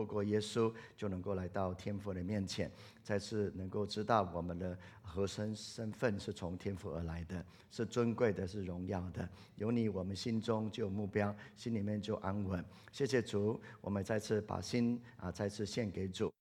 透过耶稣就能够来到天父的面前，再次能够知道我们的核心身份是从天父而来的，是尊贵的，是荣耀的。有你，我们心中就有目标，心里面就安稳。谢谢主，我们再次把心再次献给主。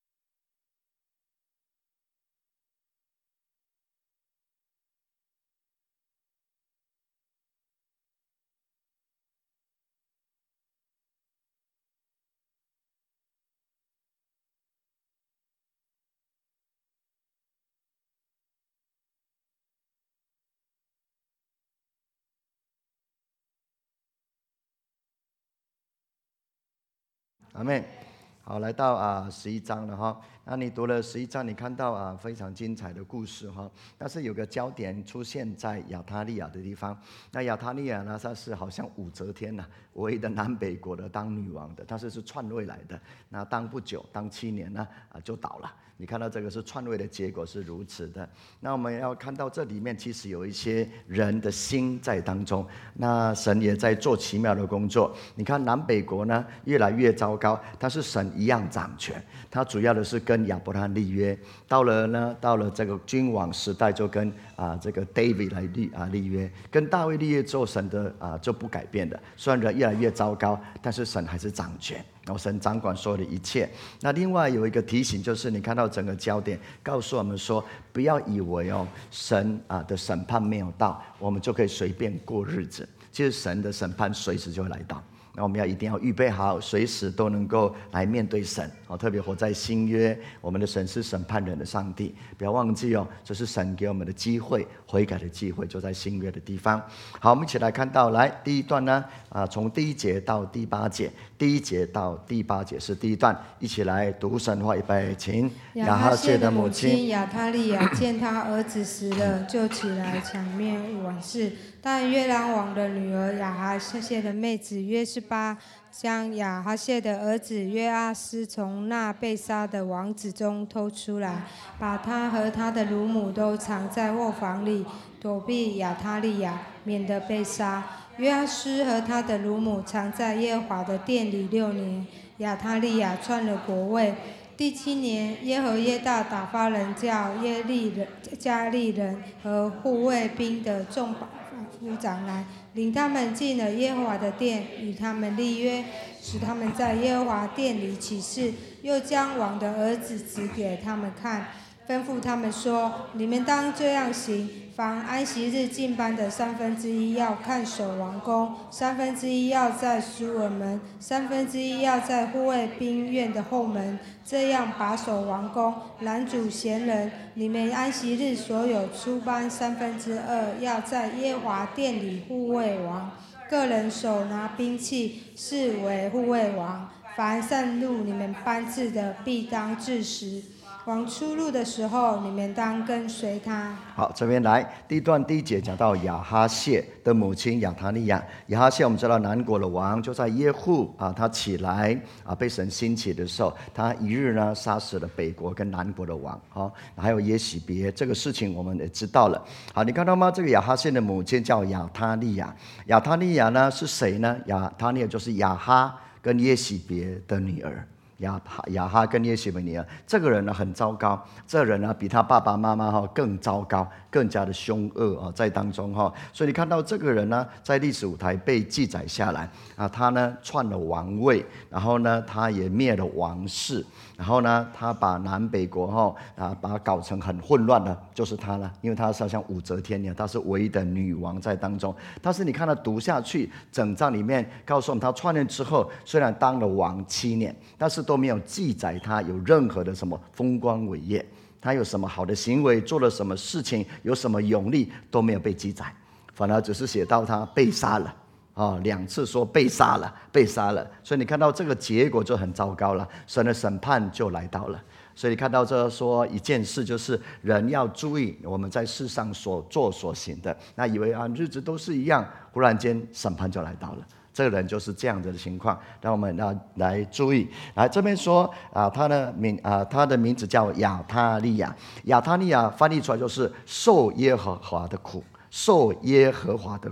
阿们。好，来到11章了哈。那你读了11章，你看到非常精彩的故事哈。但是有个焦点出现在亚他利亚的地方。那亚他利亚呢，她是好像武则天呐，唯一的南北国的当女王的，她是篡位来的。那当不久，当7年呢就倒了。你看到这个是篡位的结果是如此的。那我们要看到这里面其实有一些人的心在当中，那神也在做奇妙的工作。你看南北国呢越来越糟糕，但是神一样掌权。他主要的是跟亚伯拉罕立约，到了这个君王时代就跟这个 David 来立约，跟大卫立约之后，神的就不改变的。虽然人越来越糟糕，但是神还是掌权。然后神掌管所有的一切。那另外有一个提醒，就是你看到整个焦点告诉我们说，不要以为神的审判没有到，我们就可以随便过日子。其实神的审判随时就会来到。那我们一定要预备好，随时都能够来面对神。特别活在新约，我们的神是审判人的上帝，不要忘记这是神给我们的机会，悔改的机会就在新约的地方。好，我们一起来看到，来第一段呢，从第1节到第8节，第1节到第8节是第一段，一起来读神话，预备，请。 亚哈谢的母亲亚他利亚见他儿子死了，就起来抢灭王室。但约兰王的女儿亚哈谢的妹子约示巴将亚哈谢的儿子约阿斯从那被杀的王子中偷出来，把他和他的乳母都藏在卧房里，躲避亚他利亚，免得被杀。约阿斯和他的乳母藏在耶和华的殿里6年。亚他利亚篡了国位。第7年，耶和耶大打发人叫加利人和护卫兵的众夫长来，领他们进了耶和华的殿，与他们立约，使他们在耶和华殿里起誓，又将王的儿子指给他们看，吩咐他们说：你们当这样行，凡安息日进班的1/3要看守王宫，1/3要在苏尔门，1/3要在护卫兵院的后门，这样把守王宫，拦阻闲人。你们安息日所有出班2/3要在耶和华殿里护卫王，个人手拿兵器，视为护卫王。凡擅入你们班次的，必当治死。王出入的时候，你们当跟随他。 好，这边来第一段第1节讲到亚哈谢的母亲亚他利亚。亚哈谢我们知道南国的王，就在耶户他起来被神兴起的时候，他一日呢杀死了北国跟南国的王还有耶洗别，这个事情我们也知道了。好，你看到吗？这个亚哈谢的母亲叫亚他利亚。亚他利亚呢是谁呢？亚他利亚就是亚哈跟耶洗别的女儿。亚哈跟耶洗别女儿，这个人呢很糟糕，这个人呢比他爸爸妈妈更糟糕，更加的凶恶在当中所以你看到这个人呢，在历史舞台被记载下来他呢篡了王位，然后呢他也灭了王室，然后呢他把南北国把它搞成很混乱的，就是他了，因为他是像武则天一样，他是唯一的女王在当中。但是你看他读下去，整章里面告诉我们，他篡位之后，虽然当了王7年，但是都没有记载他有任何的什么风光伟业，他有什么好的行为，做了什么事情，有什么勇力都没有被记载，反而只是写到他被杀了2次说被杀了。所以你看到这个结果就很糟糕了，神的审判就来到了。所以你看到这说一件事，就是人要注意我们在世上所做所行的，那以为日子都是一样，忽然间审判就来到了。这个人就是这样子的情况，让我们来注意。来这边说他的名字叫亚他利亚。亚他利亚翻译出来就是受耶和华的苦，受耶和华的苦。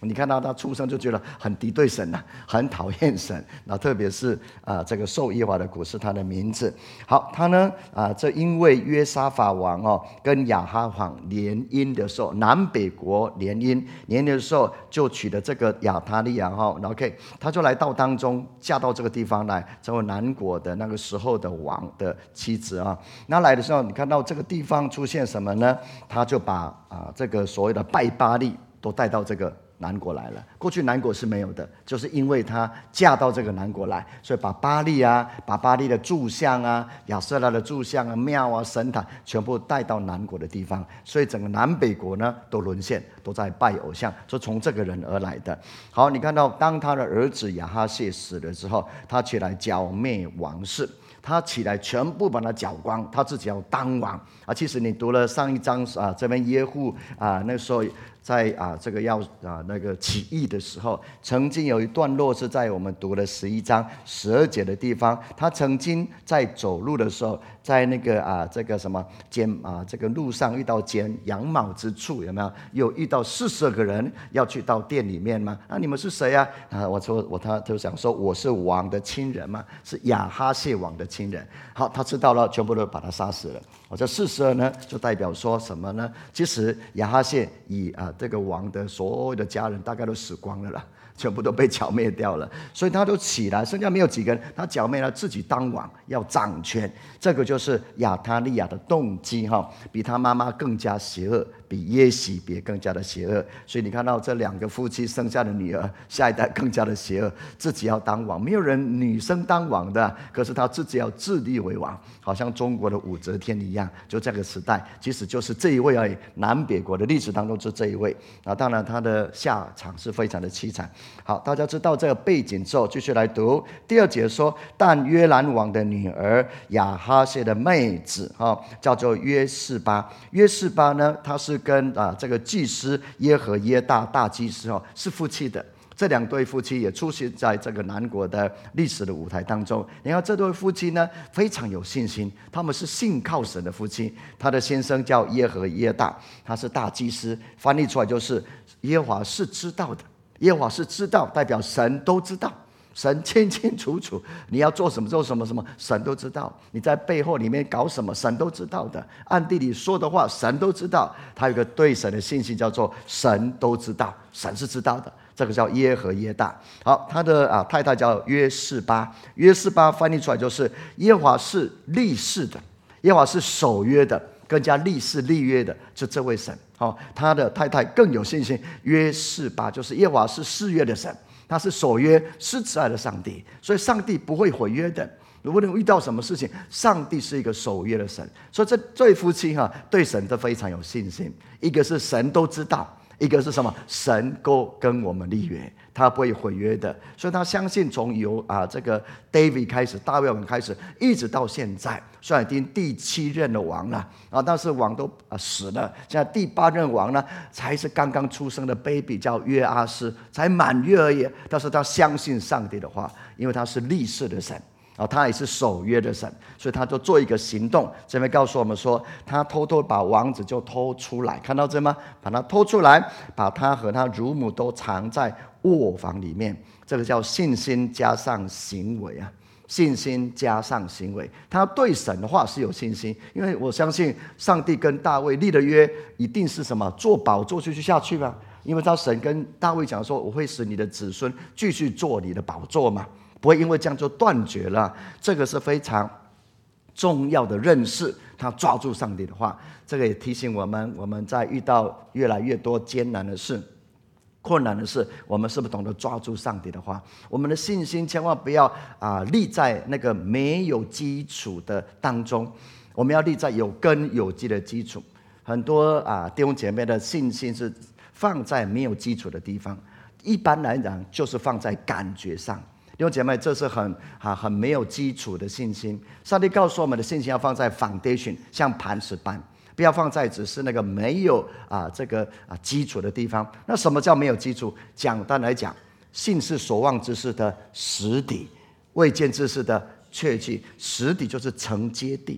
你看到他出生就觉得很敌对神很讨厌神，然后特别是这个受耶和华的苦是他的名字。好，他呢这因为约沙法王跟亚哈王联姻的时候，南北国联姻的时候，就娶了这个亚他利亚然后他就来到当中，嫁到这个地方来，成为南国的那个时候的王的妻子那来的时候，你看到这个地方出现什么呢？他就把这个所谓的拜巴力都带到这个南国来了。过去南国是没有的，就是因为他嫁到这个南国来，所以把巴力把巴力的柱像亚舍拉的柱像庙神坛全部带到南国的地方，所以整个南北国呢都沦陷，都在拜偶像，就从这个人而来的。好，你看到当他的儿子亚哈谢死了之后，他起来剿灭王室，他起来全部把他剿光，他自己要当王其实你读了上一章这边耶户那时候在这个要那个起义的时候，曾经有一段落是在我们读了11章12节的地方，他曾经在走路的时候，在那个这个什么这个路上遇到剪羊毛之处，有没有？有遇到42个人要去到店里面吗？你们是谁他就想说我是王的亲人嘛，是亚哈谢王的亲人。好，他知道了，全部都把他杀死了。这42呢，就代表说什么呢？其实亚哈谢以这个王的所有的家人大概都死光了啦，全部都被剿灭掉了，所以他都起来，剩下没有几个人，他剿灭了自己当王，要掌权。这个就是亚他利亚的动机比他妈妈更加邪恶，比耶洗别更加的邪恶。所以你看到这2个夫妻生下的女儿，下一代更加的邪恶，自己要当王，没有人女生当王的，可是他自己要自立为王，好像中国的武则天一样。就这个时代，即使就是这一位而已，南北国的历史当中是这一位当然他的下场是非常的凄惨。好，大家知道这个背景之后，继续来读第2节说，但约兰王的女儿亚哈谢的妹子叫做约示巴。约示巴呢，她是跟这个祭司耶和耶大大祭司是夫妻的。这2对夫妻也出现在这个南国的历史的舞台当中。你看这对夫妻呢，非常有信心，他们是信靠神的夫妻。他的先生叫耶和耶大，他是大祭司，翻译出来就是耶和华是知道的。耶和华是知道，代表神都知道，神清清楚楚，你要做什么做什么什么，神都知道。你在背后里面搞什么，神都知道的。暗地里说的话，神都知道。他有一个对神的信心，叫做神都知道，神是知道的。这个叫耶和耶大。好，他的太太叫约示巴。约示巴翻译出来就是耶和华是立誓的，耶和华是守约的，更加立誓立约的，就这位神。他的太太更有信心，约示巴就是耶和华是誓约的神，他是守约是慈爱的上帝，所以上帝不会毁约的。如果你遇到什么事情，上帝是一个守约的神，所以这对夫妻对神都非常有信心。一个是神都知道，一个是什么？神够跟我们立约，他不会毁约的。所以他相信从这个 David 开始，大卫王开始，一直到现在，虽然已经第7任的王了但是王都死了，现在第8任王呢，才是刚刚出生的 baby， 叫约阿斯，才满月而已。但是他相信上帝的话，因为他是立誓的神他也是守约的神，所以他就做一个行动。这边告诉我们说，他偷偷把王子就偷出来，看到这吗？把他偷出来，把他和他乳母都藏在卧房里面。这个叫信心加上行为信心加上行为。他对神的话是有信心，因为我相信上帝跟大卫立的约一定是什么？做宝座继续下去嘛。因为他神跟大卫讲说，我会使你的子孙继续做你的宝座嘛，不会因为这样就断绝了。这个是非常重要的认识，他抓住上帝的话。这个也提醒我们，我们在遇到越来越多艰难的事、困难的事，我们是不是懂得抓住上帝的话？我们的信心千万不要立在那个没有基础的当中，我们要立在有根有基的基础。很多弟兄姐妹的信心是放在没有基础的地方，一般来讲就是放在感觉上。弟兄姐妹，这是很没有基础的信心。上帝告诉我们的信心要放在 foundation， 像磐石般，不要放在只是那个没有这个基础的地方。那什么叫没有基础？简单来讲，信是所望之事的实底，未见之事的确据。实底就是承接地，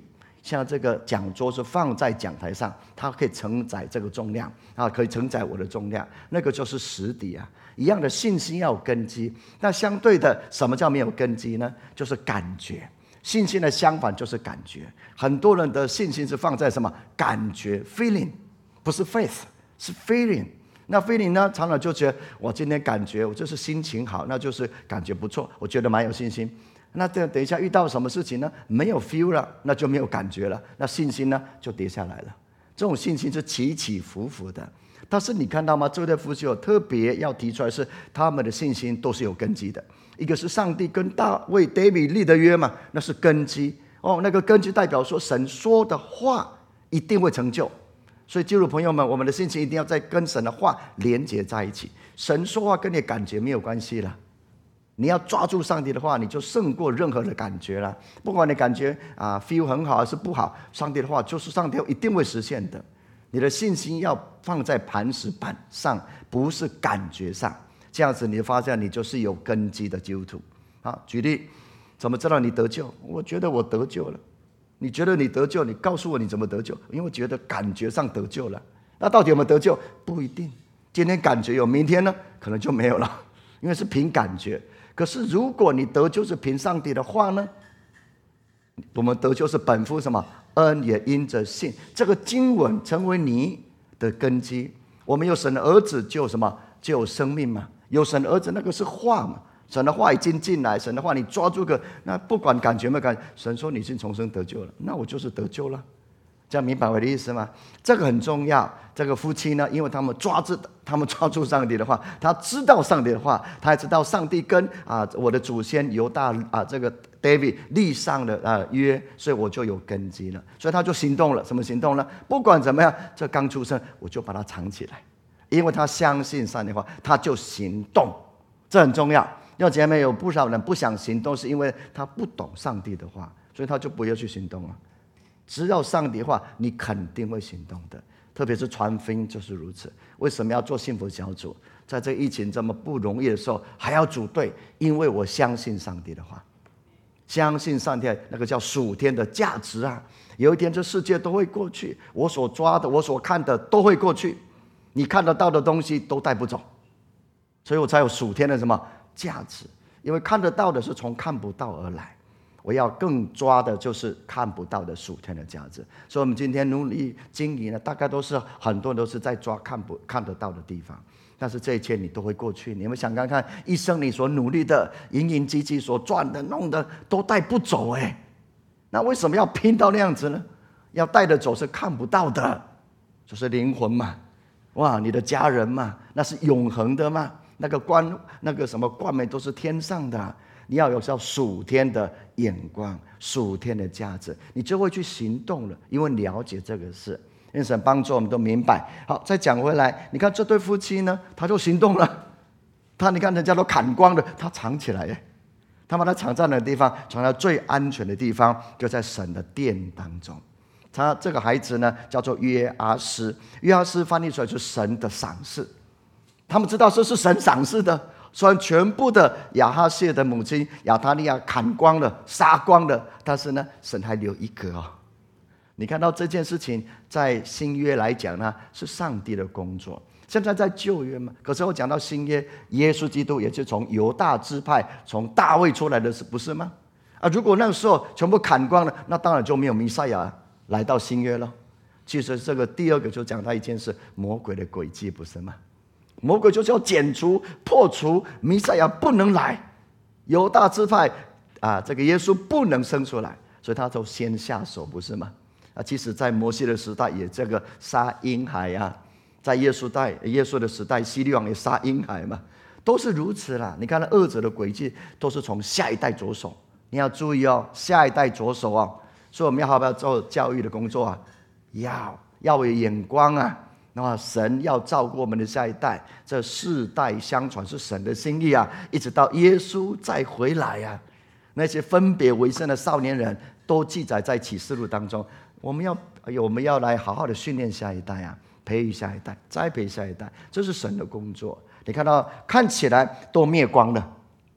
像这个讲桌是放在讲台上，它可以承载这个重量啊，可以承载我的重量，那个就是实底啊。一样的，信心要有根基。那相对的，什么叫没有根基呢？就是感觉。信心的相反就是感觉。很多人的信心是放在什么？感觉 feeling， 不是 faith， 是 feeling。那 feeling 呢，常常就觉得我今天感觉我就是心情好，那就是感觉不错，我觉得蛮有信心。那等一下遇到什么事情呢？没有 feel 了，那就没有感觉了，那信心呢就跌下来了。这种信心是起起伏伏的。但是你看到吗？这对夫妻特别要提出来是他们的信心都是有根基的。一个是上帝跟大卫 David 立的约嘛，那是根基哦，那个根基代表说神说的话一定会成就。所以基督徒朋友们，我们的信心一定要在跟神的话连结在一起。神说话跟你的感觉没有关系了，你要抓住上帝的话，你就胜过任何的感觉了。不管你感觉feel 很好还是不好，上帝的话就是上帝一定会实现的。你的信心要放在磐石板上，不是感觉上。这样子你发现你就是有根基的基督徒。好，举例，怎么知道你得救？我觉得我得救了。你觉得你得救，你告诉我你怎么得救？因为我觉得感觉上得救了。那到底有没有得救？不一定。今天感觉有，明天呢可能就没有了，因为是凭感觉。可是如果你得救是凭上帝的话呢？我们得救是本乎什么？恩也因着信。这个经文成为你的根基。我们有神的儿子就有什么？就有生命嘛。有神的儿子，那个是话嘛。神的话已经进来，神的话你抓住个，那不管感觉没感觉，神说你已经重生得救了，那我就是得救了。这样明白我的意思吗？这个很重要。这个夫妻呢，因为他们抓住上帝的话，他知道上帝的话，他还知道上帝跟我的祖先犹大这个 David 立上了约，所以我就有根基了。所以他就行动了。什么行动呢？不管怎么样，这刚出生我就把它藏起来，因为他相信上帝的话，他就行动。这很重要。要姐妹，有不少人不想行动，是因为他不懂上帝的话，所以他就不要去行动了。只要上帝的话，你肯定会行动的。特别是传福音就是如此。为什么要做幸福小组？在这疫情这么不容易的时候，还要组队，因为我相信上帝的话，相信上帝那个叫属天的价值啊。有一天这世界都会过去，我所抓的，我所看的都会过去，你看得到的东西都带不走，所以我才有属天的什么价值。因为看得到的是从看不到而来，我要更抓的就是看不到的属天的价值。所以我们今天努力经营呢，大概都是很多人都是在抓看得到的地方，但是这一切你都会过去。你们想看看，一生你所努力的、营营汲汲所赚的、弄的都带不走那为什么要拼到那样子呢？要带得走是看不到的，就是灵魂嘛，哇，你的家人嘛，那是永恒的嘛。那个什么冠冕都是天上的，你要有属天的眼光、属天的价值，你就会去行动了，因为了解这个事。愿神帮助我们都明白。好，再讲回来，你看这对夫妻呢，他就行动了。你看人家都砍光了，他藏起来他把他藏在哪个地方？藏在最安全的地方，就在神的殿当中。他这个孩子呢，叫做约阿斯。约阿斯翻译出来就是神的赏赐。他们知道这是神赏赐的，虽然全部的亚哈谢的母亲亚他利亚砍光了、杀光了，但是呢，神还留一个你看到这件事情，在新约来讲呢，是上帝的工作。现在在旧约嘛，可是我讲到新约，耶稣基督也是从犹大支派、从大卫出来的，不是吗？如果那个时候全部砍光了，那当然就没有弥赛亚来到新约了。其实这个第二个就讲到一件事，魔鬼的诡计，不是吗？魔鬼就是要剪除、破除弥赛亚不能来，犹大支派这个耶稣不能生出来，所以他就先下手，不是吗？其实在摩西的时代也这个杀婴孩在耶稣的时代，希律王也杀婴孩嘛，都是如此啦。你看那恶者的诡计都是从下一代着手，你要注意下一代着手所以我们要好好做教育的工作要有眼光那神要照顾我们的下一代，这世代相传是神的心意一直到耶稣再回来那些分别为圣的少年人都记载在启示录当中。我们要来好好的训练下一代培育下一代，栽培下一代，这是神的工作。你看到看起来都灭光了，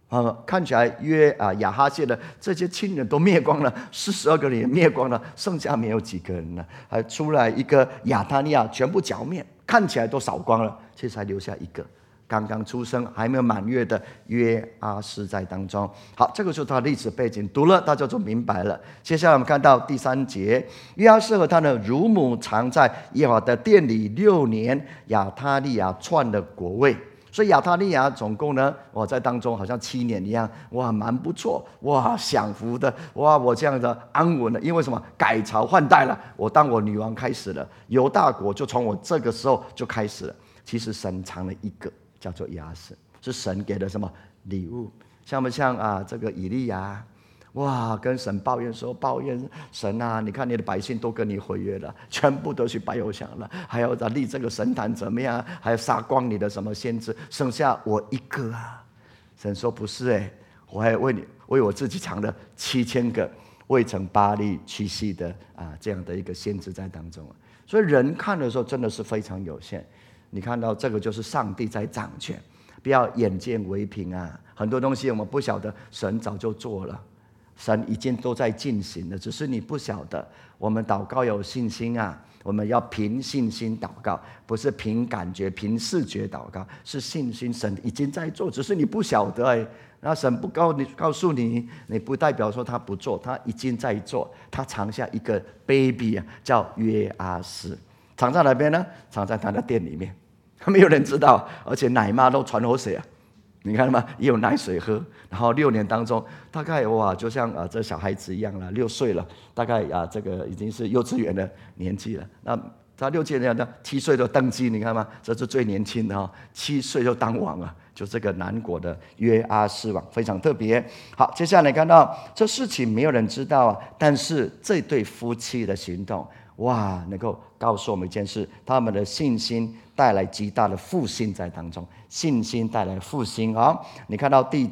看起来亚哈谢的这些亲人都灭光了，42个人也灭光了，剩下没有几个人了，还出来一个亚他利亚，全部剿灭，看起来都扫光了，其实还留下一个刚刚出生还没有满月的约阿施在当中。好，这个就是他的历史背景，读了大家就明白了。接下来我们看到第3节，约阿施和他的乳母常在耶和华的殿里6年，亚他利亚篡了国位。所以亚他利亚总共呢，在当中好像7年一样，蛮不错，享福的，我这样的安稳了。因为什么？改朝换代了，我当我女王开始了，犹大国就从我这个时候就开始了。其实神藏了一个叫做亚斯，是神给的什么礼物？像不像这个以利亚？跟神抱怨说，抱怨神啊，你看你的百姓都跟你毁约了，全部都去拜偶像了，还要立这个神坛怎么样？还要杀光你的什么先知，剩下我一个啊。神说不是我还为我自己藏了7000个未曾巴力屈膝的这样的一个先知在当中。所以人看的时候真的是非常有限。你看到这个就是上帝在掌权，不要眼见为凭很多东西我们不晓得，神早就做了。神已经都在进行了，只是你不晓得。我们祷告有信心我们要凭信心祷告，不是凭感觉、凭视觉祷告，是信心。神已经在做，只是你不晓得那神不告诉你，你不代表说他不做，他已经在做。他藏下一个 baby 叫约阿施，藏在哪边呢？藏在他的殿里面，没有人知道，而且奶妈都传口水你看到吗？也有奶水喝。然后6年当中，大概就像这小孩子一样了，6岁了，大概这个已经是幼稚园的年纪了。那他6年的7岁就登基，你看吗？这是最年轻的7岁就当王了，就这个南国的约阿施王，非常特别。好，接下来看到这事情没有人知道但是这对夫妻的行动，能够告诉我们一件事，他们的信心带来极大的复兴在当中，信心带来复兴你看到第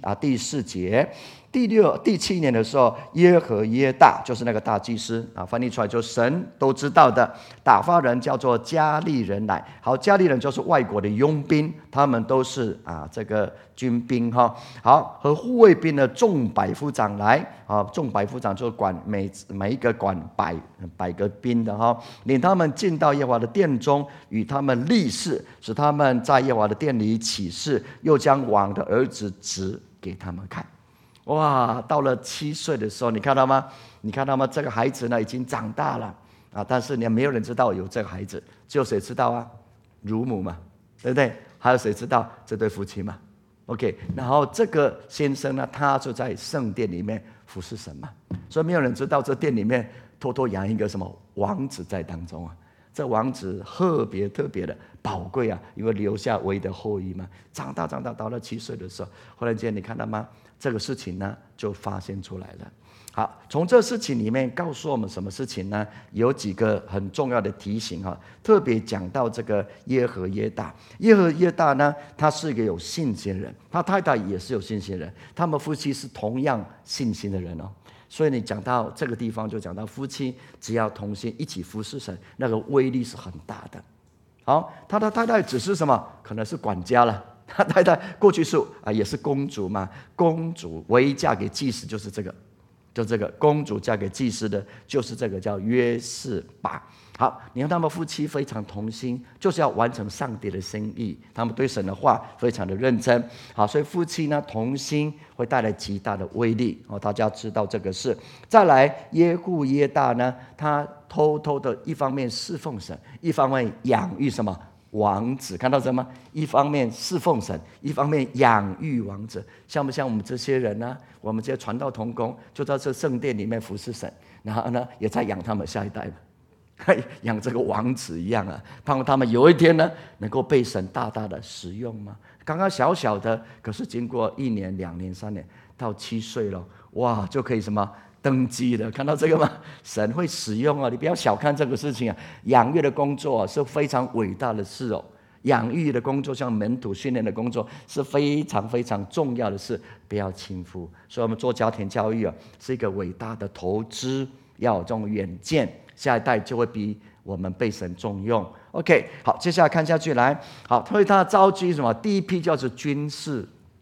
4节，第7年的时候，耶和耶大就是那个大祭司翻译出来就是神都知道的，打发人叫做加利人来。好，加利人就是外国的佣兵，他们都是这个军兵好，和护卫兵的众百夫长来众百夫长就管每一个管百个兵的领他们进到耶和华的殿中，与他们立誓，使他们在耶和华的殿里起誓，又将王的儿子指给他们看。到了7岁的时候，你看到吗？这个孩子呢已经长大了但是没有人知道有这个孩子，只有谁知道乳母嘛，对不对？还有谁知道？这对夫妻嘛。OK， 然后这个先生呢，他就在圣殿里面服侍神嘛，所以没有人知道这殿里面偷偷养一个什么王子在当中这王子特别的宝贵因为留下唯一的后裔嘛。长大到了7岁的时候，忽然间你看到吗？这个事情呢就发现出来了。好，从这事情里面告诉我们什么事情呢？有几个很重要的提醒特别讲到这个耶和耶大。耶和耶大呢，他是一个有信心的人，他太太也是有信心的人，他们夫妻是同样信心的人所以你讲到这个地方，就讲到夫妻只要同心一起服侍神，那个威力是很大的。好，他的太太只是什么？可能是管家了。他太太过去是也是公主嘛，公主唯一嫁给祭司就是这个公主嫁给祭司的就是这个叫约示巴。好，你看他们夫妻非常同心，就是要完成上帝的心意，他们对神的话非常的认真。好，所以夫妻呢同心会带来极大的威力大家知道这个事。再来耶户耶大呢，他偷偷的一方面侍奉神，一方面养育什么王子，看到什么？一方面侍奉神，一方面养育王子。像不像我们这些人呢？我们这些传道同工就在这圣殿里面服侍神，然后呢也在养他们下一代养这个王子一样盼望他们有一天呢能够被神大大的使用吗？刚刚小小的，可是经过1年、2年、3年，到7岁了，就可以什么登基了。看到这个吗？神会使用你不要小看这个事情养育的工作是非常伟大的事养育的工作，像门徒训练的工作是非常非常重要的事，不要轻忽。所以我们做家庭教育是一个伟大的投资，要有这种远见，下一代就会比我们被神重用。 OK， 好，接下来看下去来。好，所以他召集什么？第一批叫做军事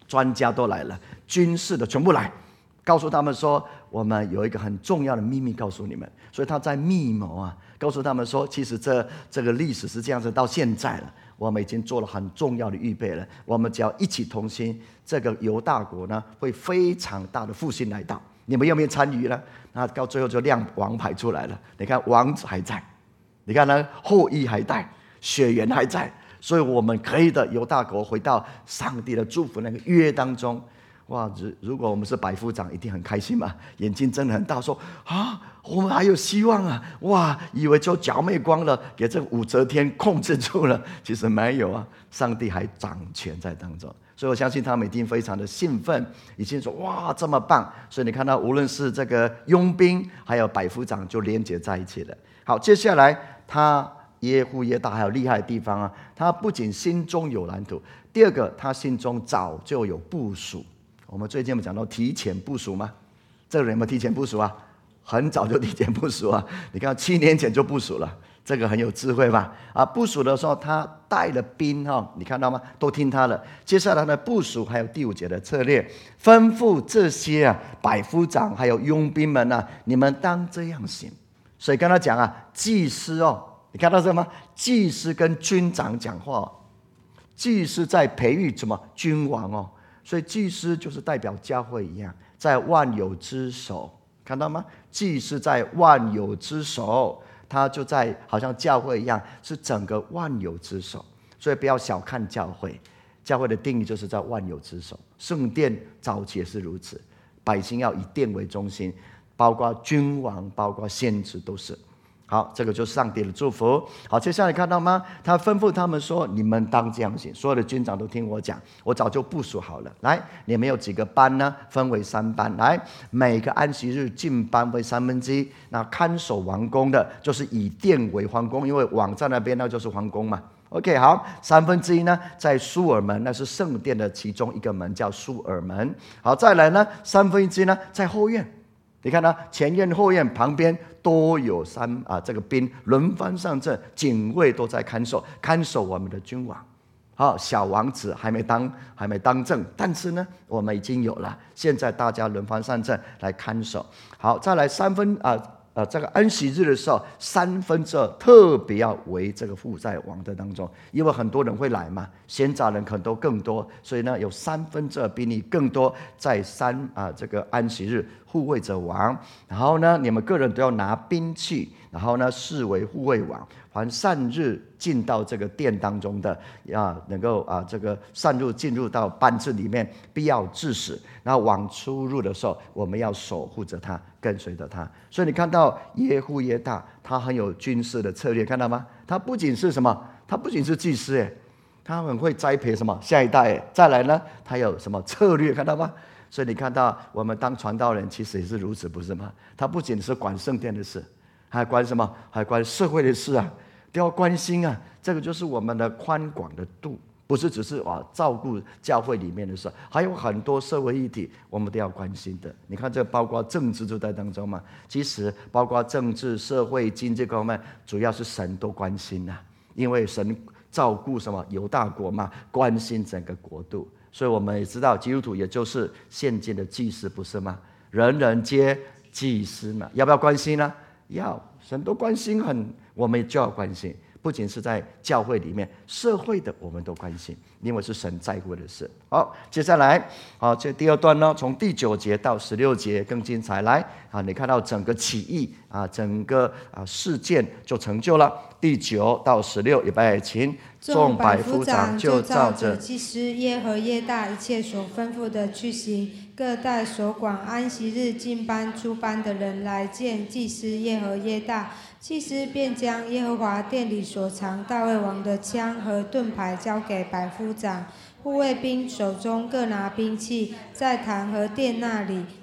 专家都来了，军事的全部来，告诉他们说，我们有一个很重要的秘密告诉你们。所以他在密谋啊，告诉他们说，其实这个历史是这样子到现在了，我们已经做了很重要的预备了，我们只要一起同心，这个犹大国呢会非常大的复兴来到，你们有没有参与呢？那到最后就亮王牌出来了，你看王子还在，你看呢后裔还在，血缘还在，所以我们可以的犹大国回到上帝的祝福那个约当中。哇，如果我们是百夫长，一定很开心嘛，眼睛睁得很大，说啊，我们还有希望啊！哇，以为就剿灭光了，给这武则天控制住了，其实没有啊，上帝还掌权在当中。所以我相信他们一定非常的兴奋，已经说哇这么棒。所以你看到无论是这个佣兵还有百夫长就连结在一起了。好，接下来他耶户耶大还有厉害的地方啊，他不仅心中有蓝图，第二个他心中早就有部署。我们最近有讲到提前部署吗？这个人有没有提前部署啊？很早就提前部署啊！你看7年前就部署了，这个很有智慧吧？啊，部署的时候他带了兵哈，你看到吗？都听他的。接下来的部署还有第5节的策略，吩咐这些啊百夫长还有佣兵们啊，你们当这样行。所以跟他讲啊，祭司哦，你看到什么？祭司跟军长讲话，祭司在培育什么君王哦。所以祭司就是代表教会一样，在万有之首，看到吗？祭司在万有之首，他就在好像教会一样，是整个万有之首。所以不要小看教会，教会的定义就是在万有之首。圣殿早期也是如此，百姓要以殿为中心，包括君王，包括先知都是。好，这个就是上帝的祝福。好，接下来看到吗？他吩咐他们说：“你们当这样行。”所有的军长都听我讲，我早就部署好了。来，你们有几个班呢？分为3班。来，每个安息日进班为1/3。那看守王宫的，就是以殿为皇宫，因为王在那边，那就是皇宫嘛。OK， 好，1/3呢，在舒尔门，那是圣殿的其中一个门，叫舒尔门。好，再来呢，1/3呢，在后院。你看呢，前院后院旁边都有这个兵轮番上阵，警卫都在看守我们的君王。好，小王子还没当政，但是呢，我们已经有了。现在大家轮番上阵来看守。好，再来这个安息日的时候，2/3特别要为这个护在王的当中，因为很多人会来嘛，闲杂人可能都更多，所以呢，有2/3比你更多在这个安息日护卫着王。然后呢，你们个人都要拿兵器，然后呢，视为护卫王。凡善日进到这个殿当中的能够这个善日进入到班次里面，必要致死。然后往出入的时候，我们要守护着他，跟随着他。所以你看到耶户耶大，他很有军事的策略，看到吗？他不仅是什么？他不仅是祭司他很会栽培什么下一代再来呢，他有什么策略？看到吗？所以你看到我们当传道人，其实也是如此，不是吗？他不仅是管圣殿的事，还管什么？还管社会的事啊，都要关心啊。这个就是我们的宽广的度，不是只是照顾教会里面的事，还有很多社会议题我们都要关心的。你看，这包括政治就在当中嘛。其实包括政治、社会、经济方面，主要是神都关心因为神照顾什么犹大国嘛，关心整个国度。所以我们也知道，基督徒也就是现今的祭司，不是吗？人人皆祭司嘛，要不要关心呢？要，神都关心我们就要关心。不仅是在教会里面，社会的我们都关心，因为是神在乎的事。好，接下来这第2段呢，从第9节到16节更精彩。来你看到整个起义整个事件就成就了。第9到16，预备起。 众百夫长就照着祭司耶和耶大一切所吩咐的去行，各带所管安息日进班出班的人来见祭司耶和耶大。祭司便将耶和华殿里所藏大卫王的枪和盾牌交给百夫长，护卫兵手中各拿兵器，在坛和殿那里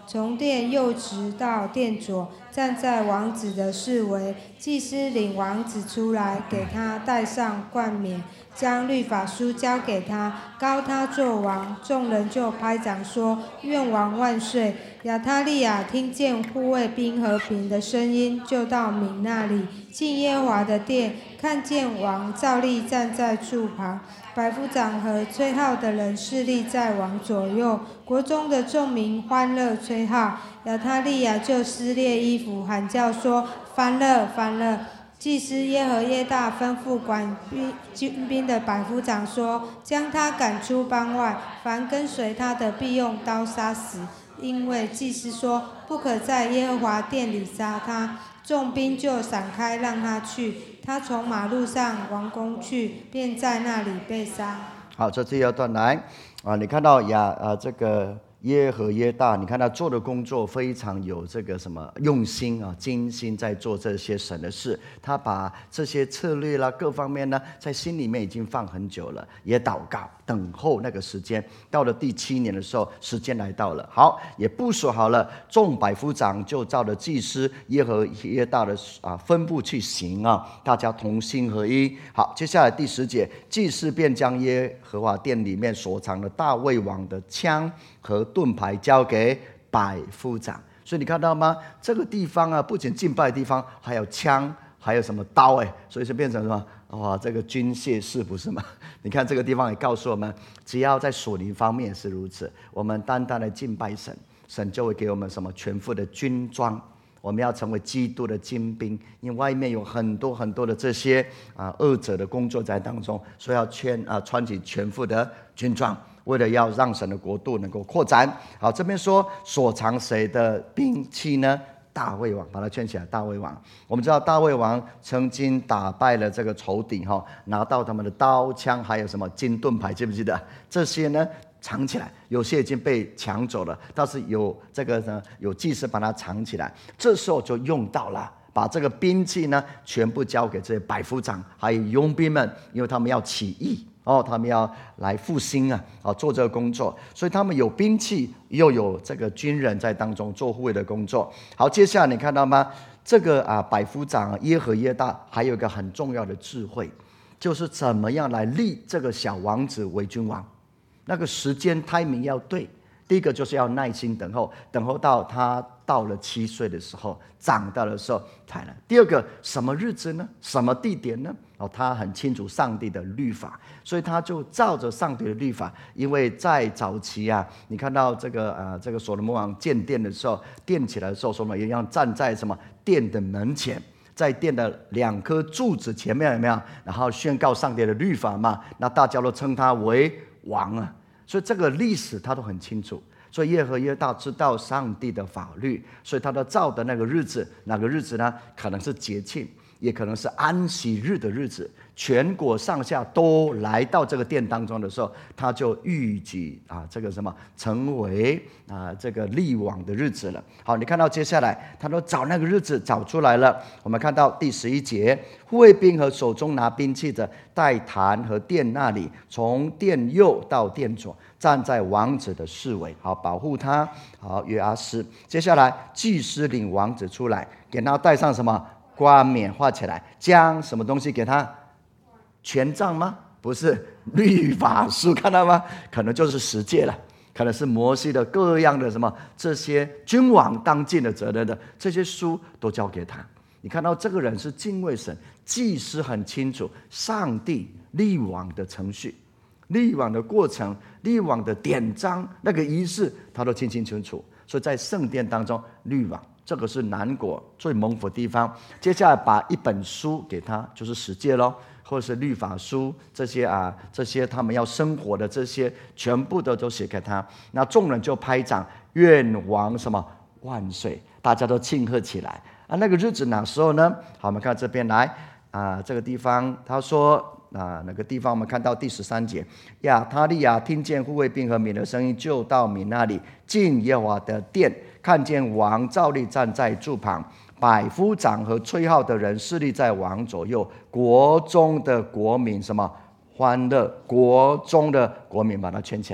从殿右直到殿左，站在王子的四围。祭司领王子出来，给他戴上冠冕，将律法书交给他，膏他做王。众人就拍掌说：愿王万岁！亚他利亚听见护卫兵和平的声音，就到民那里，进耶和华的殿，看见王照例站在柱旁，百夫长和吹号的人侍立在王左右，国中的众民欢乐吹号。亚他利亚就撕裂衣服，喊叫说：翻了，翻了！祭司耶和耶大吩咐管军兵的百夫长说：将他赶出邦外，凡跟随他的必用刀杀死。因为祭司说不可在耶和华殿里杀他，众兵就闪开让他去。他从马路上王宫去，便在那里被杀。 好，这第二段来你看到这个耶和耶大，你看他做的工作非常有这个什么用心精心在做这些神的事。他把这些策略啦各方面呢，在心里面已经放很久了，也祷告等候那个时间。到了第7年的时候，时间来到了，好，也部署好了，众百夫长就照着祭司耶和耶大的吩咐去行大家同心合一。好，接下来第10节，祭司便将耶和华殿里面所藏的大卫王的枪和盾牌交给百夫长。所以你看到吗？这个地方不仅敬拜的地方，还有枪，还有什么刀所以就变成什么？哇，这个军械室不是吗？你看这个地方也告诉我们，只要在属灵方面也是如此，我们单单的敬拜神，神就会给我们什么全副的军装。我们要成为基督的精兵，因为外面有很多很多的这些恶者的工作在当中，所以要穿起全副的军装，为了要让神的国度能够扩展。好，这边说所藏谁的兵器呢？大卫王，把它圈起来。大卫王，我们知道大卫王曾经打败了这个仇敌拿到他们的刀枪，还有什么金盾牌，记不记得？这些呢藏起来，有些已经被抢走了，但是有这个呢，有祭司把它藏起来。这时候就用到了，把这个兵器呢全部交给这些百夫长还有佣兵们，因为他们要起义他们要来复兴做这个工作，所以他们有兵器，又有这个军人在当中做护卫的工作。好，接下来你看到吗？这个百夫长耶和耶大还有一个很重要的智慧，就是怎么样来立这个小王子为君王。那个时间 timing 要对，第一个就是要耐心等候，等候到他到了7岁的时候，长大的时候才来。第二个，什么日子呢？什么地点呢？他很清楚上帝的律法，所以他就照着上帝的律法。因为在早期你看到这个所罗门王建殿的时候，建起来的时候，所罗门一样站在什么殿的门前，在殿的2颗柱子前面，有没有？然后宣告上帝的律法嘛，那大家都称他为王所以这个历史他都很清楚。所以耶和耶大知道上帝的法律，所以他都照的那个日子，哪个日子呢？可能是节庆，也可能是安息日的日子，全国上下都来到这个殿当中的时候，他就预举这个什么成为这个立王的日子了。好，你看到接下来他都找那个日子找出来了。我们看到第11节，护卫兵和手中拿兵器的带坛和殿那里，从殿右到殿左，站在王子的四围，好保护他。好，约阿斯。接下来祭司领王子出来，给他戴上什么冠冕，画起来，将什么东西给他？权杖吗？不是，律法书，看到吗？可能就是十诫了，可能是摩西的各样的什么这些君王当尽的责任的这些书都交给他。你看到这个人是敬畏神，祭司很清楚上帝立王的程序、立王的过程、立王的典章，那个仪式他都清清楚楚。所以在圣殿当中立王，这个是南国最蒙福的地方。接下来把一本书给他，就是十诫咯，或者是律法书，这些他们要生活的这些，全部都写给他。那众人就拍掌，愿王什么万岁，大家都庆贺起来。那个日子哪时候呢？好，我们看这边来这个地方他说那个地方我们看到第13节，亚他利亚听见护卫兵和民的声音，就到民那里，进耶和华的殿，看见王照例站在柱旁，百夫长和吹号的人侍立在王左右，国中的国民什么欢乐，国中的国民把它圈起来。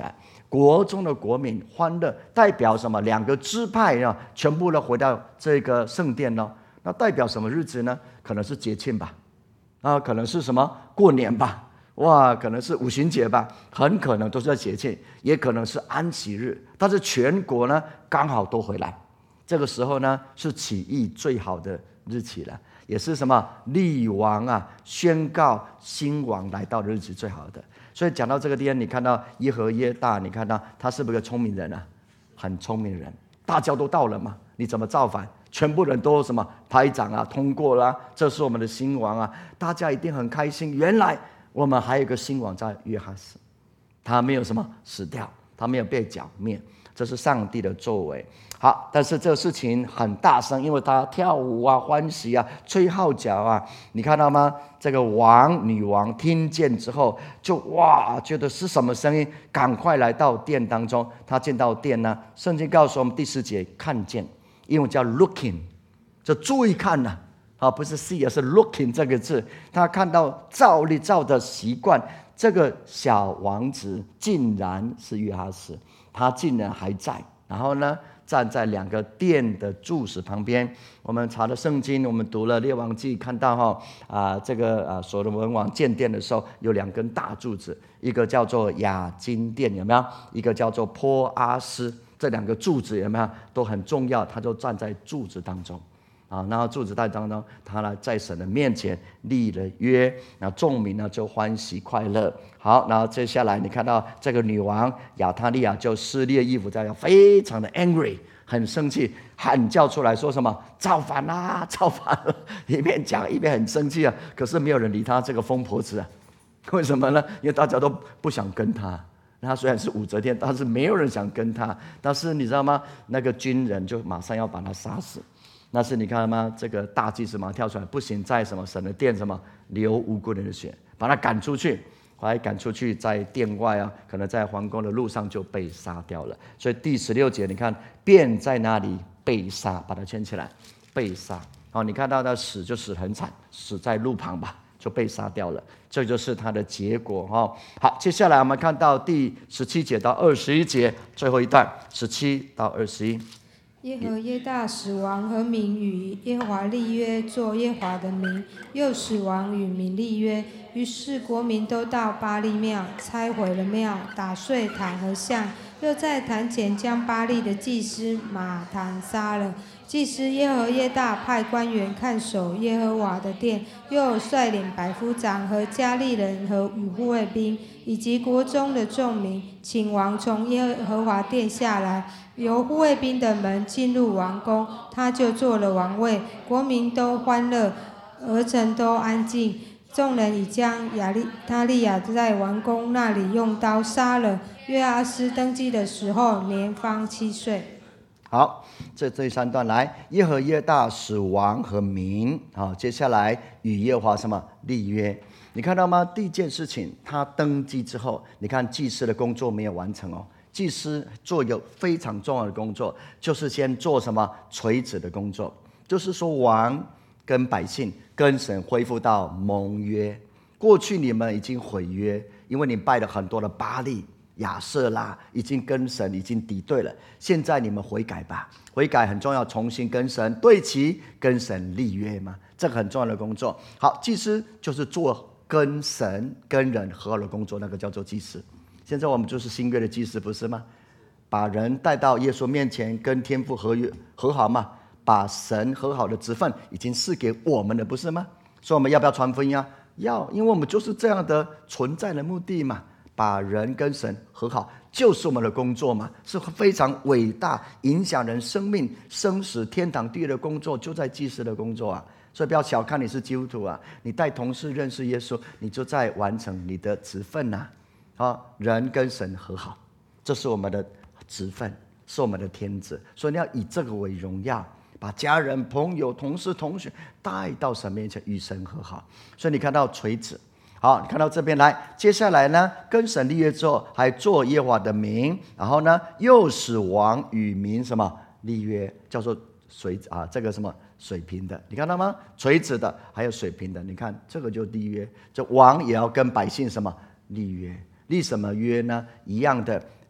国中的国民欢乐，代表什么？2个支派啊，全部都回到这个圣殿了。那代表什么日子呢？可能是节庆吧，可能是什么过年吧，哇，可能是五旬节吧，很可能都是在节庆，也可能是安息日。但是全国呢，刚好都回来。这个时候呢，是起义最好的日期了，也是什么立王啊宣告新王来到的日子最好的。所以讲到这个地方，你看到耶和耶大，你看到他是不是个聪明人啊？很聪明的人，大家都到了嘛，你怎么造反？全部人都什么拍掌啊，通过了，这是我们的新王啊，大家一定很开心。原来我们还有一个新王在约哈斯，他没有什么死掉，他没有被剿灭，这是上帝的作为。好，但是这个事情很大声，因为大家跳舞啊、欢喜啊、吹号角啊，你看到吗？这个女王听见之后，就哇，觉得是什么声音？赶快来到殿当中。他进到殿呢，圣经告诉我们第10节，看见，英文叫 looking， 就注意看呐，不是 see， 而是 looking 这个字。他看到照例照的习惯，这个小王子竟然是约哈斯，他竟然还在。然后呢，站在2个殿的柱子旁边。我们查了圣经，我们读了列王记，看到这个所罗门王建殿的时候，有2根大柱子，一个叫做亚金殿，有没有？一个叫做波阿斯，这2个柱子有没有？都很重要，他就站在柱子当中。然后柱子当中，他呢在神的面前立了约，那众民呢就欢喜快乐。好，然后接下来你看到这个女王亚他利亚就撕裂衣服，在非常的 angry， 很生气，喊叫出来说什么造反啦，造反了，一边讲一边很生气啊。可是没有人理他这个疯婆子啊，为什么呢？因为大家都不想跟他。他虽然是武则天，但是没有人想跟他。但是你知道吗？那个军人就马上要把他杀死。那是你看到吗？这个大祭司马上跳出来，不行，在什么神的殿什么流无辜人的血，把他赶出去。后来赶出去，在殿外啊，可能在皇宫的路上就被杀掉了。所以第16节，你看便在那里被杀，把它圈起来，被杀。你看到他死就死很惨，死在路旁吧，就被杀掉了。这就是他的结果。好，接下来我们看到第17节到21节最后一段，17到21。 耶和耶大使王和民与耶和华立约，做耶和华的名，又使王与民立约。于是国民都到巴力庙，拆毁了庙，打碎坛和像，又在坛前将巴力的祭司马坛杀了。祭司耶和耶大派官员看守耶和华的殿，又率领百夫长和加利人和与护卫兵，以及国中的众民，请王从耶和华殿下来，由护卫兵的门进入王宫，他就做了王位。国民都欢乐，儿臣都安静。众人已将亚他利亚在王宫那里用刀杀了。约阿斯登基的时候，年方7岁。 好，这3段来，耶和耶大使王和民。好，接下来与耶和华什么立约？你看到吗？第一件事情，他登基之后，你看祭司的工作没有完成哦。祭司做一个非常重要的工作，就是先做什么垂直的工作，就是说王跟百姓跟神恢复到盟约。过去你们已经毁约，因为你拜了很多的巴力、亚舍拉，已经跟神已经敌对了。现在你们悔改吧，悔改很重要，重新跟神对齐，跟神立约嘛，这个很重要的工作。好，祭司就是做跟神跟人和好的工作，那个叫做祭司。现在我们就是新约的祭司，不是吗？把人带到耶稣面前，跟天父和好嘛，把神和好的职分已经赐给我们了，不是吗？所以我们要不要传福音啊？要，因为我们就是这样的存在的目的嘛，把人跟神和好，就是我们的工作嘛，是非常伟大，影响人生命、生死、天堂地狱的工作，就在祭司的工作啊。所以不要小看你是基督徒啊，你带同事认识耶稣，你就在完成你的职分啊。人跟神和好，这是我们的职分，是我们的天职，所以你要以这个为荣耀，把家人、朋友、同事、同学带到神面前与神和好。所以你看到垂直。好，你看到这边来，接下来呢，跟神立约之后，还做耶和华的名，然后呢，又使王与民什么立约，叫做这个什么水平的，你看到吗？垂直的，还有水平的，你看这个就立约，这王也要跟百姓什么立约。立什么约呢？一样的，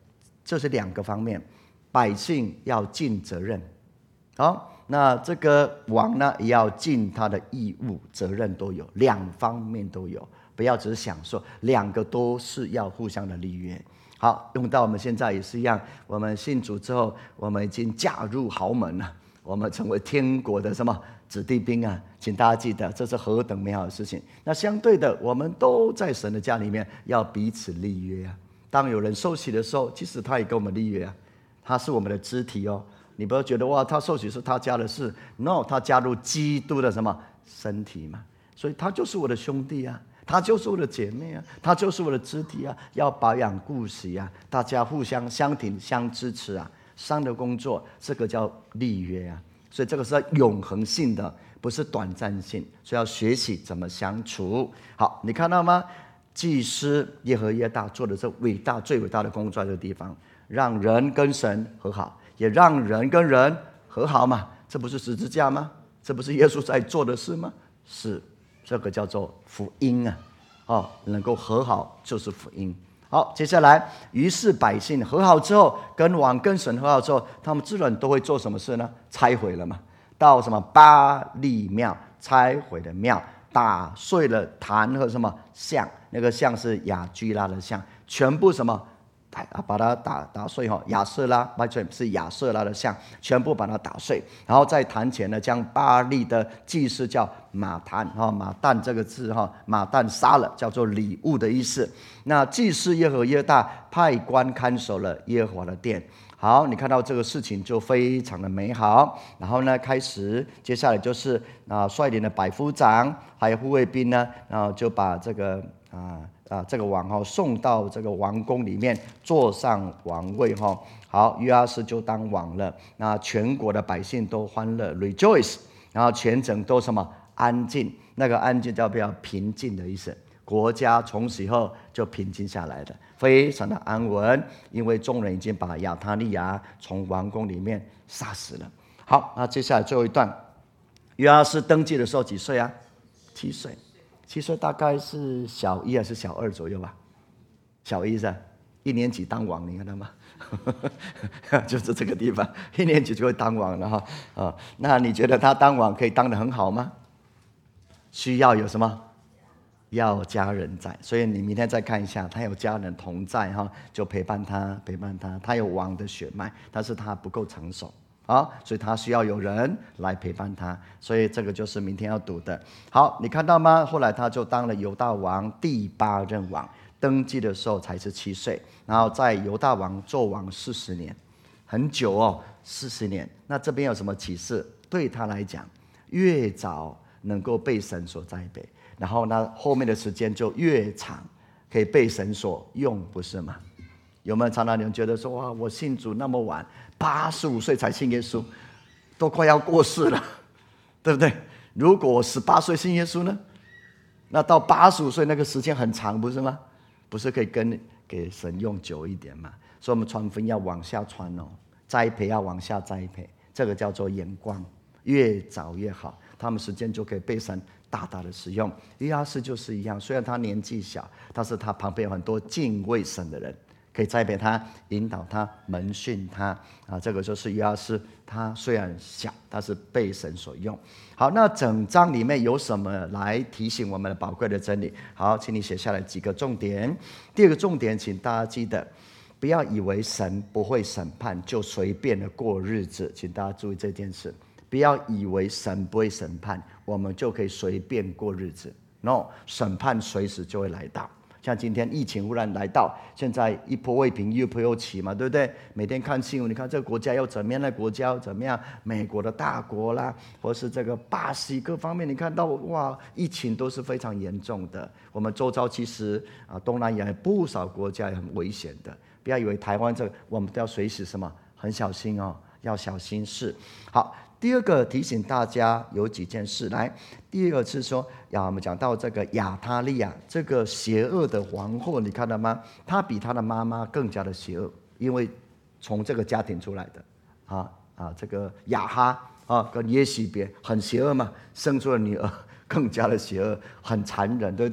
这是2个方面，百姓要尽责任，好，那这个王呢也要尽他的义务，责任都有，2方面都有，不要只是享受，2个都是要互相的立约。好，用到我们现在也是一样，我们信主之后，我们已经嫁入豪门了，我们成为天国的什么子弟兵啊，请大家记得这是何等美好的事情。那相对的，我们都在神的家里面要彼此立约啊。当有人受洗的时候，其实他也跟我们立约啊，他是我们的肢体哦。你不要觉得哇，他受洗是他家的事 ，no， 他加入基督的什么身体嘛，所以他就是我的兄弟啊，他就是我的姐妹啊，他就是我的肢体啊，要保养顾惜啊，大家互相相挺相支持啊，上的工作这个叫立约啊，所以这个是永恒性的，不是短暂性，所以要学习怎么相处。好，你看到吗？祭司耶和耶大做的这伟大最伟大的工作在这个地方，让人跟神和好，也让人跟人和好嘛，这不是十字架吗？这不是耶稣在做的事吗？是，这个叫做福音啊！能够和好就是福音。好，接下来，于是百姓和好之后，跟王跟神和好之后，他们自然都会做什么事呢？拆毁了嘛，到什么巴力庙，拆毁的庙，打碎了坛和什么像，那个像是亚居拉的像，全部什么把它打碎哈，亚瑟拉是亚瑟拉的像，全部把它打碎，然后在坛前呢，将巴力的祭司叫马坦马旦这个字马旦杀了，叫做礼物的意思。那祭司耶和耶大派官看守了耶和华的殿。好，你看到这个事情就非常的美好。然后呢，接下来就是率领的百夫长还有护卫兵呢，然后就把这个这个王送到这个王宫里面，坐上王位好，约阿施就当王了。那全国的百姓都欢乐 ，rejoice， 然后全城都什么安静？那个安静叫比较平静的意思。国家从此以后就平静下来了，非常的安稳，因为众人已经把亚他利雅从王宫里面杀死了。好，那接下来最后一段，约阿施登基的时候几岁啊？7岁。7岁大概是小1还是小2左右吧？小1是吧？1年级当王，你看到吗？就是这个地方，1年级就会当王了那你觉得他当王可以当得很好吗？需要有什么？要家人在，所以你明天再看一下，他有家人同在就陪伴他。他有王的血脉，但是他不够成熟所以他需要有人来陪伴他，所以这个就是明天要读的。好，你看到吗？后来他就当了犹大王第8任王，登基的时候才17岁，然后在犹大王做王40年，很久40年。那这边有什么启示？对他来讲，越早能够被神所栽培，然后呢，后面的时间就越长，可以被神所用，不是吗？有没有常常有人觉得说，哇，我信主那么晚，85岁才信耶稣，都快要过世了，对不对？如果我18岁信耶稣呢，那到85岁那个时间很长，不是吗？不是可以给神用久一点吗？所以我们传福音要往下传栽培要往下栽培，这个叫做眼光，越早越好，他们时间就可以被神大大的使用。约阿施就是一样，虽然他年纪小，但是他旁边有很多敬畏神的人，可以栽培他，引导他，门训他这个就是约阿施，他虽然小，但是被神所用。好，那整章里面有什么来提醒我们的宝贵的真理？好，请你写下来几个重点。第2个重点，请大家记得，不要以为神不会审判就随便的过日子，请大家注意这件事。不要以为神不会审判，我们就可以随便过日子。No， 审判随时就会来到。像今天疫情忽然来到，现在一波未平一波又起嘛，对不对？每天看新闻，你看这个国家又怎么样，那国家又怎么样？美国的大国啦，或是这个巴西各方面，你看到哇，疫情都是非常严重的。我们周遭其实东南亚有不少国家也很危险的。不要以为台湾这个，我们都要随时什么很小心要小心事。好。第2个提醒大家有几件事来。第2个是说，我们讲到这个亚他利雅这个邪恶的皇后，你看到吗？她比她的妈妈更加的邪恶，因为从这个家庭出来的这个亚哈跟耶洗别很邪恶嘛，生出了女儿更加的邪恶，很残忍，对不对？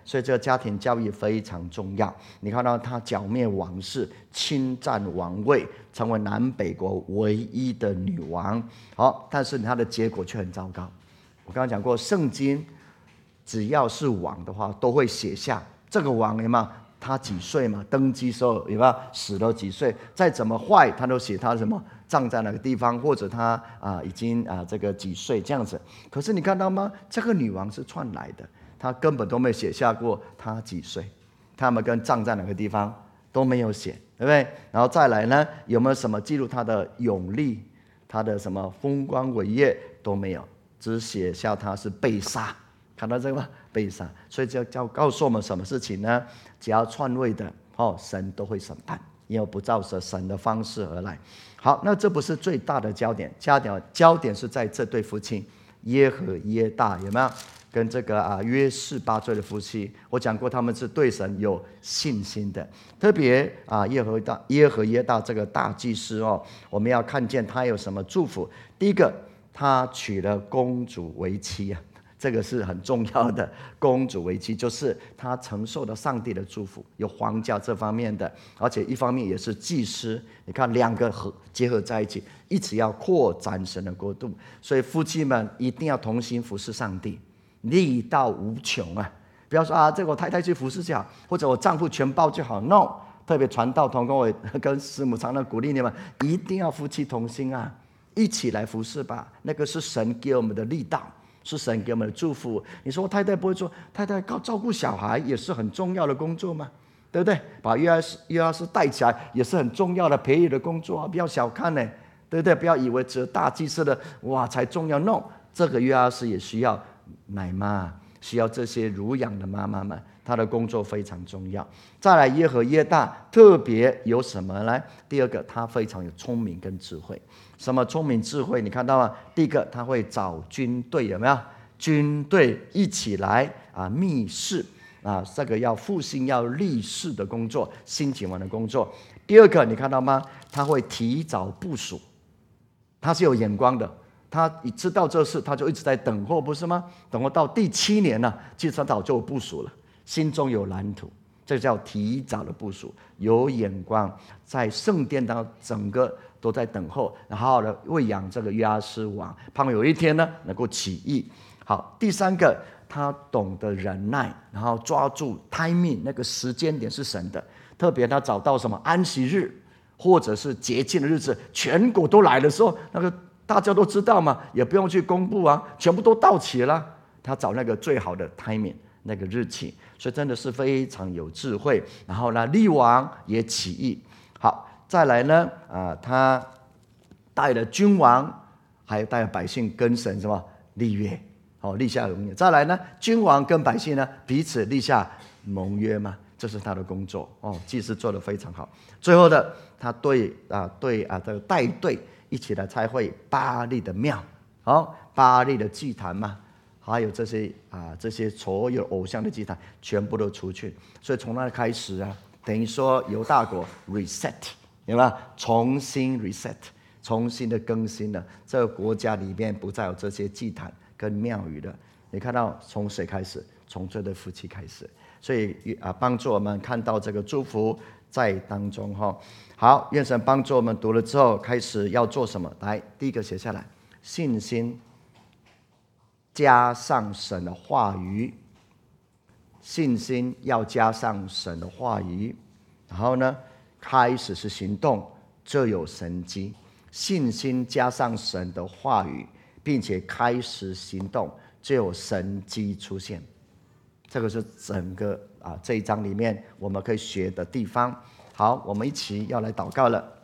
所以这个家庭教育非常重要。你看到他剿灭王室，侵占王位，成为南北国唯一的女王。好，但是他的结果却很糟糕。我刚刚讲过，圣经只要是王的话，都会写下这个王有没有他几岁嘛，登基时候有没有死了几岁，再怎么坏他都写他什么葬在哪个地方，或者他已经这个几岁这样子。可是你看到吗？这个女王是篡来的，她根本都没有写下过她几岁，他们跟葬在哪个地方都没有写，对不对？然后再来呢，有没有什么记录她的勇力，她的什么风光伟业都没有，只写下她是被杀。看到这个吗？被杀。所以就告诉我们什么事情呢？只要篡位的神都会审判，因为不照着神的方式而来。好，那这不是最大的焦点，焦点是在这对夫妻耶和耶大，有没有？跟这个约示巴这对夫妻，我讲过他们是对神有信心的。特别耶和耶大这个大祭司我们要看见他有什么祝福。第一个，他娶了公主为妻啊。这个是很重要的，公主为妻就是她承受了上帝的祝福，有皇家这方面的，而且一方面也是祭司。你看两个结合在一起，一直要扩展神的国度，所以夫妻们一定要同心服侍上帝，力道无穷啊！不要说这个我太太去服侍就好，或者我丈夫全包就好 ，no。特别传道同工，我跟师母常常鼓励你们，一定要夫妻同心啊，一起来服侍吧，那个是神给我们的力道。是神给我们的祝福。你说太太不会做，太太照顾小孩也是很重要的工作吗？对不对？把约阿斯带起来也是很重要的培育的工作不要小看呢，对不对？不要以为只有大祭司的才重要 ，no， 这个约阿斯也需要奶妈，需要这些乳养的妈妈们，她的工作非常重要。再来耶和耶大特别有什么呢？第二个，他非常有聪明跟智慧。什么聪明智慧？你看到吗？第一个，他会找军队，有没有？军队一起来密室这个要复兴要立誓的工作，兴起完的工作。第二个，你看到吗？他会提早部署，他是有眼光的。他一知道这事，他就一直在等候，不是吗？等候到第7年了，其实他早就有部署了，心中有蓝图。这叫提早的部署，有眼光，在圣殿当中整个都在等候，然后呢喂养这个约阿斯王，盼望有一天呢能够起义。好，第三个，他懂得忍耐，然后抓住 timing 那个时间点是神的，特别他找到什么安息日或者是节庆的日子，全国都来的时候，那个大家都知道嘛，也不用去公布全部都到齐了，他找那个最好的 timing 那个日期。所以真的是非常有智慧。然后呢，立王也起义。好，再来呢，他带了君王，还有带了百姓跟神什么立约，立下盟约。再来呢，君王跟百姓呢彼此立下盟约嘛，这是他的工作祭司做得非常好。最后的，他这个带队一起来参会巴力的庙，巴力的祭坛嘛。还有这些所有偶像的祭坛全部都除去，所以从那开始等于说犹大国 reset， 有没有？重新 reset， 重新的更新了。这个国家里面不再有这些祭坛跟庙宇了。你看到从谁开始？从这对夫妻开始。所以帮助我们看到这个祝福在当中好，愿神帮助我们读了之后开始要做什么？来，第一个写下来，信心。加上神的话语，信心要加上神的话语，然后呢，开始是行动，就有神迹。信心加上神的话语，并且开始行动，就有神迹出现。这个是整个这一章里面我们可以学的地方。好，我们一起要来祷告了。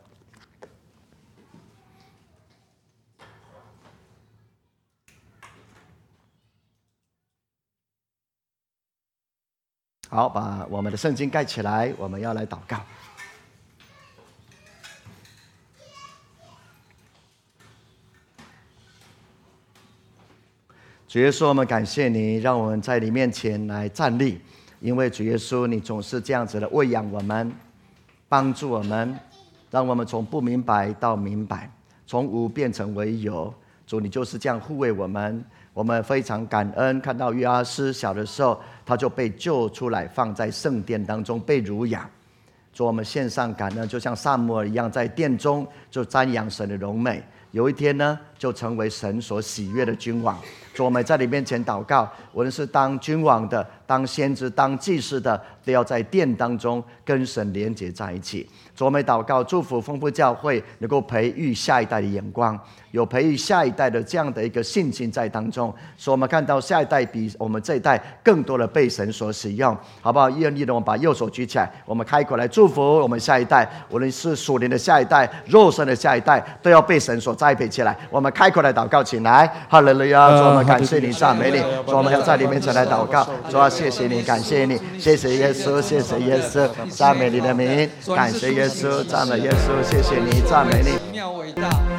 好，把我们的圣经盖起来，我们要来祷告。主耶稣，我们感谢你，让我们在你面前来站立，因为主耶稣，你总是这样子的喂养我们，帮助我们，让我们从不明白到明白，从无变成为有。主，你就是这样护卫我们， 我们非常感恩，看到约阿施小的时候，他就被救出来，放在圣殿当中被乳养。主，我们献上感恩，就像撒母耳一样，在殿中就瞻仰神的荣美。有一天呢，就成为神所喜悦的君王。主，我们在你面前祷告，无论是当君王的、当先知、当祭司的，都要在殿当中跟神连结在一起。主，我们祷告，祝福丰富教会能够培育下一代的眼光，有培育下一代的这样的一个信心在当中，所以我们看到下一代比我们这一代更多的被神所使用，好不好？愿意的，我们把右手举起来，我们开口来祝福我们下一代，无论是属灵的下一代、肉身的下一代，都要被神所栽培起来。我们开口来祷告起来，哈利路亚！主，我们感谢你，赞美你。主，我们要在你面前来祷告。主啊，谢谢你，感谢你，谢谢耶稣，谢谢耶稣，赞美你的名，感谢耶稣，赞美耶稣，谢谢你，赞美你。 妙伟大。